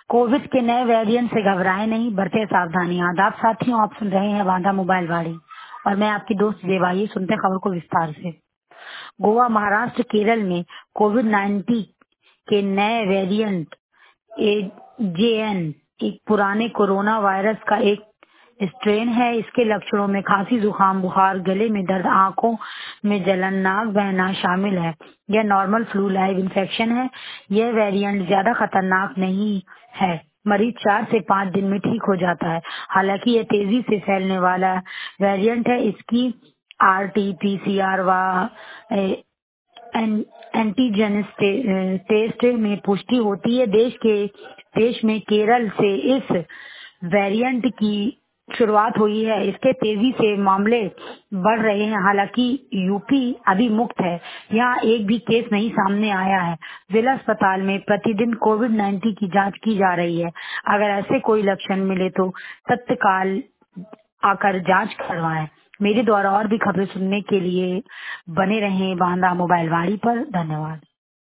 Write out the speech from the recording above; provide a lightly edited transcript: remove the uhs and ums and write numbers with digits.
Covid के नए variant से घबराएं नहीं, बरतें सावधानियां। आदाब साथियों, आप सुन रहे हैं बांधा मोबाइल वाड़ी और मैं आपकी दोस्त देवा। ये सुनते हैं खबर को विस्तार से। गोवा, महाराष्ट्र, केरल में कोविड-19 के नए वेरिएंट AJN एक पुराने कोरोना वायरस का एक स्ट्रेन है। इसके लक्षणों में खांसी, जुकाम, बुखार, गले में दर्द, आंखों में जलन, नाक बहना शामिल है। यह नॉर्मल फ्लू लाइव इन्फेक्शन है। यह वेरिएंट ज्यादा खतरनाक नहीं है। मरीज 4 से 5 दिन में ठीक हो जाता है। हालांकि यह तेजी से फैलने वाला वेरिएंट है। इसकी RT-PCR व एंटीजन टेस्ट में पुष्टि होती है। देश में केरल से इस वेरिएंट की शुरुआत हुई है। इसके तेजी से मामले बढ़ रहे हैं। हालांकि यूपी अभी मुक्त है, यहाँ एक भी केस नहीं सामने आया है। जिला अस्पताल में प्रतिदिन कोविड-19 की जांच की जा रही है। अगर ऐसे कोई लक्षण मिले तो तत्काल आकर जांच करवाएं। मेरे द्वारा और भी खबरें सुनने के लिए बने रहें बांधा मोबाइल वाड़ी पर। धन्यवाद।